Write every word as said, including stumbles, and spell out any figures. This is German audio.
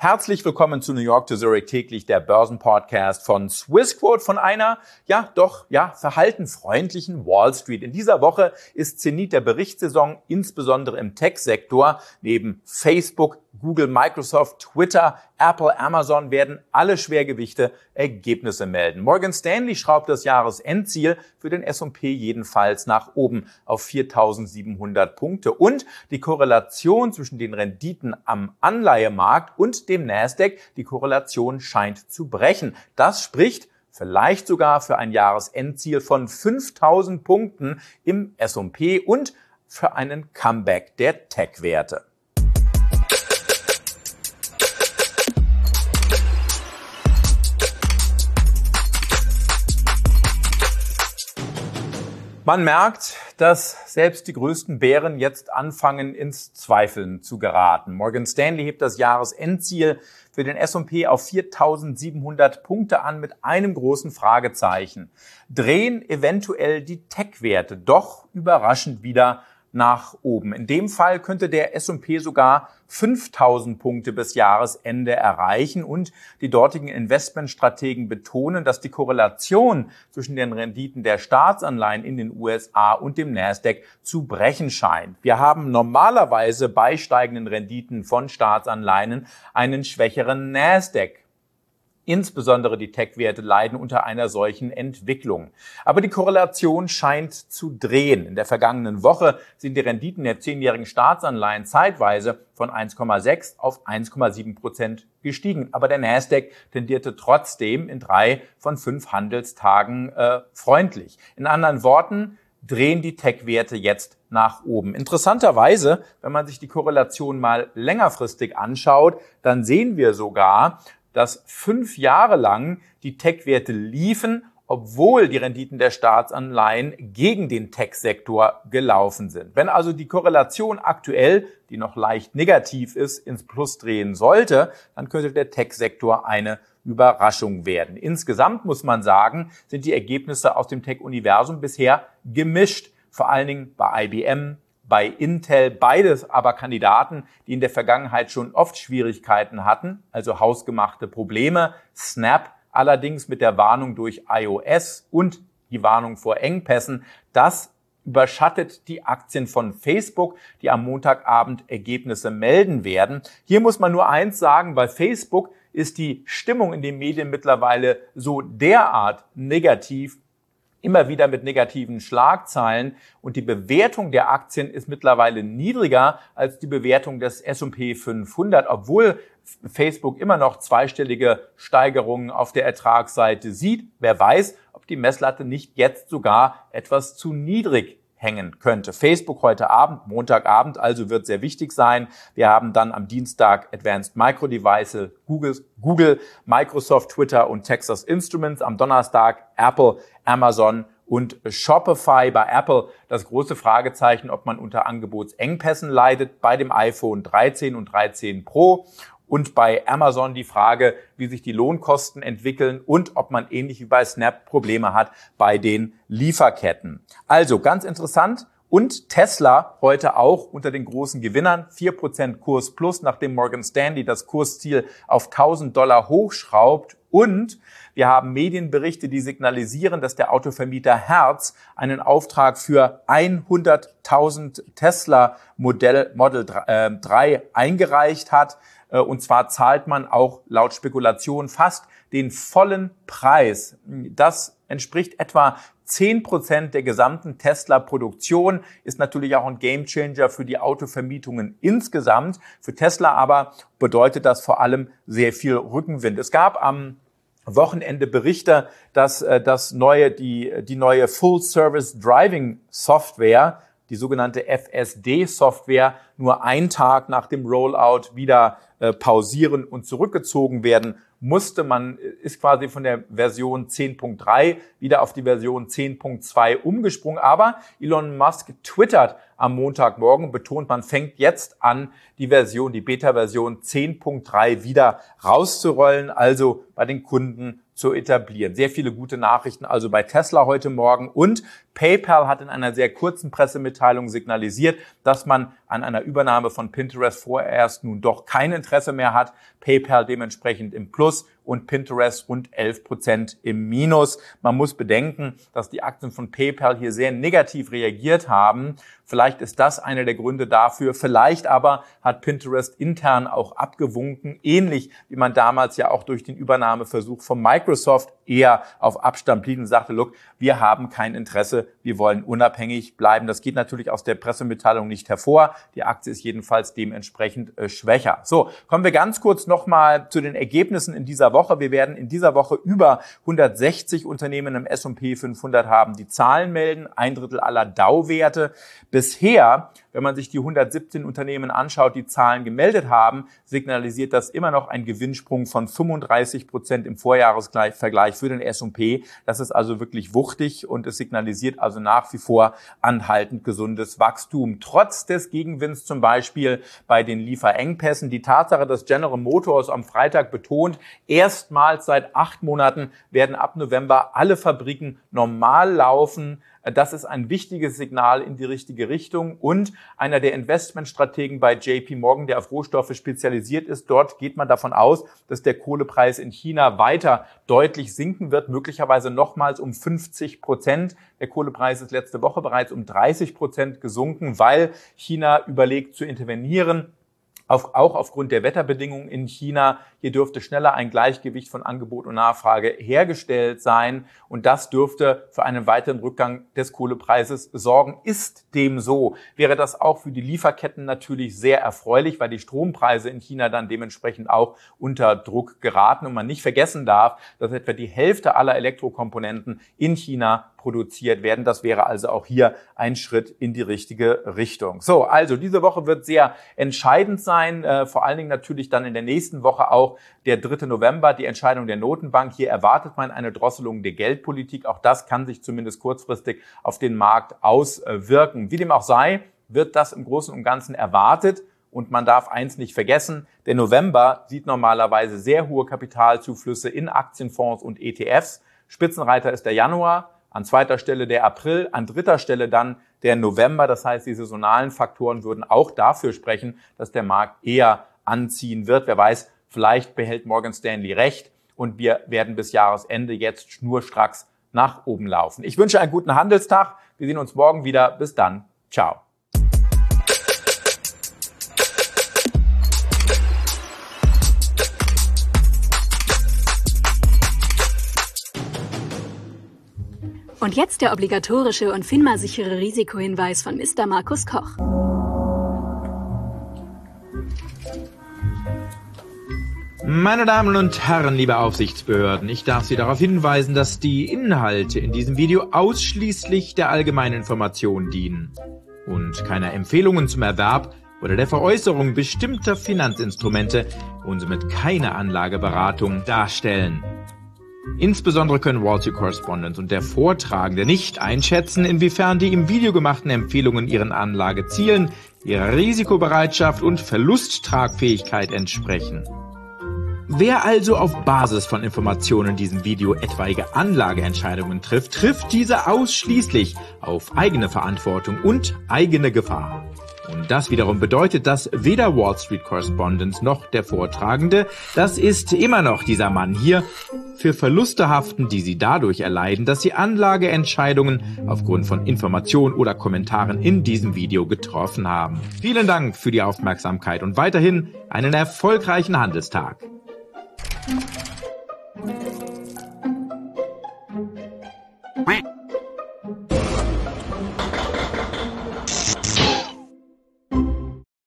Herzlich willkommen zu New York to Zurich täglich, der Börsenpodcast von Swissquote, von einer, ja doch, ja, verhaltenfreundlichen Wall Street. In dieser Woche ist Zenit der Berichtssaison, insbesondere im Tech-Sektor. Neben Facebook, Google, Microsoft, Twitter, Apple, Amazon werden alle Schwergewichte Ergebnisse melden. Morgan Stanley schraubt das Jahresendziel für den S und P jedenfalls nach oben auf viertausendsiebenhundert Punkte. Und die Korrelation zwischen den Renditen am Anleihemarkt und dem Nasdaq, die Korrelation scheint zu brechen. Das spricht vielleicht sogar für ein Jahresendziel von fünftausend Punkten im S und P und für einen Comeback der Tech-Werte. Man merkt, dass selbst die größten Bären jetzt anfangen, ins Zweifeln zu geraten. Morgan Stanley hebt das Jahresendziel für den S und P auf viertausendsiebenhundert Punkte an mit einem großen Fragezeichen. Drehen eventuell die Tech-Werte doch überraschend wieder nach oben. In dem Fall könnte der S und P sogar fünftausend Punkte bis Jahresende erreichen und die dortigen Investmentstrategen betonen, dass die Korrelation zwischen den Renditen der Staatsanleihen in den U S A und dem Nasdaq zu brechen scheint. Wir haben normalerweise bei steigenden Renditen von Staatsanleihen einen schwächeren Nasdaq. Insbesondere die Tech-Werte leiden unter einer solchen Entwicklung. Aber die Korrelation scheint zu drehen. In der vergangenen Woche sind die Renditen der zehnjährigen Staatsanleihen zeitweise von eins Komma sechs auf eins Komma sieben Prozent gestiegen. Aber der Nasdaq tendierte trotzdem in drei von fünf Handelstagen äh, freundlich. In anderen Worten, drehen die Tech-Werte jetzt nach oben. Interessanterweise, wenn man sich die Korrelation mal längerfristig anschaut, dann sehen wir sogar, dass fünf Jahre lang die Tech-Werte liefen, obwohl die Renditen der Staatsanleihen gegen den Tech-Sektor gelaufen sind. Wenn also die Korrelation aktuell, die noch leicht negativ ist, ins Plus drehen sollte, dann könnte der Tech-Sektor eine Überraschung werden. Insgesamt muss man sagen, sind die Ergebnisse aus dem Tech-Universum bisher gemischt, vor allen Dingen bei I B M, bei Intel, beides aber Kandidaten, die in der Vergangenheit schon oft Schwierigkeiten hatten, also hausgemachte Probleme. Snap allerdings mit der Warnung durch iOS und die Warnung vor Engpässen, das überschattet die Aktien von Facebook, die am Montagabend Ergebnisse melden werden. Hier muss man nur eins sagen, bei Facebook ist die Stimmung in den Medien mittlerweile so derart negativ, immer wieder mit negativen Schlagzeilen, und die Bewertung der Aktien ist mittlerweile niedriger als die Bewertung des S und P fünfhundert, obwohl Facebook immer noch zweistellige Steigerungen auf der Ertragsseite sieht. Wer weiß, ob die Messlatte nicht jetzt sogar etwas zu niedrig hängen könnte. Facebook heute Abend, Montagabend, also wird sehr wichtig sein. Wir haben dann am Dienstag Advanced Micro Devices, Google, Google, Microsoft, Twitter und Texas Instruments. Am Donnerstag Apple, Amazon und Shopify. Bei Apple das große Fragezeichen, ob man unter Angebotsengpässen leidet bei dem iPhone dreizehn und dreizehn Pro. Und bei Amazon die Frage, wie sich die Lohnkosten entwickeln und ob man ähnlich wie bei Snap Probleme hat bei den Lieferketten. Also ganz interessant. Und Tesla heute auch unter den großen Gewinnern, vier Prozent Kurs plus, nachdem Morgan Stanley das Kursziel auf tausend Dollar hochschraubt. Und wir haben Medienberichte, die signalisieren, dass der Autovermieter Hertz einen Auftrag für hunderttausend Tesla Modell, Model drei eingereicht hat. Und zwar zahlt man auch laut Spekulation fast den vollen Preis. Das entspricht etwa zehn Prozent der gesamten Tesla-Produktion, ist natürlich auch ein Gamechanger für die Autovermietungen insgesamt. Für Tesla aber bedeutet das vor allem sehr viel Rückenwind. Es gab am Wochenende Berichte, dass das neue, die, die neue Full-Service Driving Software, die sogenannte F S D-Software, nur einen Tag nach dem Rollout wieder äh, pausieren und zurückgezogen werden musste. Man ist quasi von der Version zehn Punkt drei wieder auf die Version zehn Punkt zwei umgesprungen. Aber Elon Musk twittert am Montagmorgen, betont, man fängt jetzt an, die Version, die Beta-Version zehn Punkt drei wieder rauszurollen, also bei den Kunden zu etablieren. Sehr viele gute Nachrichten also bei Tesla heute Morgen. Und PayPal hat in einer sehr kurzen Pressemitteilung signalisiert, dass man an einer Übernahme von Pinterest vorerst nun doch kein Interesse mehr hat. PayPal dementsprechend im Plus und Pinterest rund elf Prozent im Minus. Man muss bedenken, dass die Aktien von PayPal hier sehr negativ reagiert haben. Vielleicht ist das einer der Gründe dafür. Vielleicht aber hat Pinterest intern auch abgewunken, ähnlich wie man damals ja auch durch den Übernahmeversuch von Microsoft eher auf Abstand blieb und sagte, look, wir haben kein Interesse, wir wollen unabhängig bleiben. Das geht natürlich aus der Pressemitteilung nicht hervor. Die Aktie ist jedenfalls dementsprechend äh, schwächer. So, kommen wir ganz kurz nochmal zu den Ergebnissen in dieser Woche. Wir werden in dieser Woche über hundertsechzig Unternehmen im S und P fünfhundert haben, die Zahlen melden, ein Drittel aller Dow-Werte. Bisher, wenn man sich die hundertsiebzehn Unternehmen anschaut, die Zahlen gemeldet haben, signalisiert das immer noch einen Gewinnsprung von fünfunddreißig Prozent im Vorjahresvergleich für den S und P. Das ist also wirklich wuchtig und es signalisiert also nach wie vor anhaltend gesundes Wachstum. Trotz des Gegenwinds zum Beispiel bei den Lieferengpässen. Die Tatsache, dass General Motors am Freitag betont, erstmals seit acht Monaten werden ab November alle Fabriken normal laufen. Das ist ein wichtiges Signal in die richtige Richtung. Und einer der Investmentstrategen bei J P Morgan, der auf Rohstoffe spezialisiert ist, dort geht man davon aus, dass der Kohlepreis in China weiter deutlich sinken wird, möglicherweise nochmals um fünfzig Prozent. Der Kohlepreis ist letzte Woche bereits um dreißig Prozent gesunken, weil China überlegt zu intervenieren. Auf, auch aufgrund der Wetterbedingungen in China. Hier dürfte schneller ein Gleichgewicht von Angebot und Nachfrage hergestellt sein. Und das dürfte für einen weiteren Rückgang des Kohlepreises sorgen. Ist dem so, wäre das auch für die Lieferketten natürlich sehr erfreulich, weil die Strompreise in China dann dementsprechend auch unter Druck geraten. Und man nicht vergessen darf, dass etwa die Hälfte aller Elektrokomponenten in China produziert werden. Das wäre also auch hier ein Schritt in die richtige Richtung. So, also diese Woche wird sehr entscheidend sein, äh, vor allen Dingen natürlich dann in der nächsten Woche auch der dritte November, die Entscheidung der Notenbank. Hier erwartet man eine Drosselung der Geldpolitik. Auch das kann sich zumindest kurzfristig auf den Markt auswirken. Wie dem auch sei, wird das im Großen und Ganzen erwartet. Und man darf eins nicht vergessen, der November sieht normalerweise sehr hohe Kapitalzuflüsse in Aktienfonds und E T Fs. Spitzenreiter ist der Januar. An zweiter Stelle der April, an dritter Stelle dann der November. Das heißt, die saisonalen Faktoren würden auch dafür sprechen, dass der Markt eher anziehen wird. Wer weiß, vielleicht behält Morgan Stanley recht und wir werden bis Jahresende jetzt schnurstracks nach oben laufen. Ich wünsche einen guten Handelstag. Wir sehen uns morgen wieder. Bis dann. Ciao. Und jetzt der obligatorische und FINMA-sichere Risikohinweis von Mister Markus Koch. Meine Damen und Herren, liebe Aufsichtsbehörden, ich darf Sie darauf hinweisen, dass die Inhalte in diesem Video ausschließlich der allgemeinen Information dienen und keiner Empfehlungen zum Erwerb oder der Veräußerung bestimmter Finanzinstrumente und somit keine Anlageberatung darstellen. Insbesondere können Wall Street Correspondent und der Vortragende nicht einschätzen, inwiefern die im Video gemachten Empfehlungen ihren Anlagezielen, ihrer Risikobereitschaft und Verlusttragfähigkeit entsprechen. Wer also auf Basis von Informationen in diesem Video etwaige Anlageentscheidungen trifft, trifft diese ausschließlich auf eigene Verantwortung und eigene Gefahr. Und das wiederum bedeutet, dass weder Wall Street Correspondent noch der Vortragende, das ist immer noch dieser Mann hier, für Verluste haften, die sie dadurch erleiden, dass sie Anlageentscheidungen aufgrund von Informationen oder Kommentaren in diesem Video getroffen haben. Vielen Dank für die Aufmerksamkeit und weiterhin einen erfolgreichen Handelstag. Quack.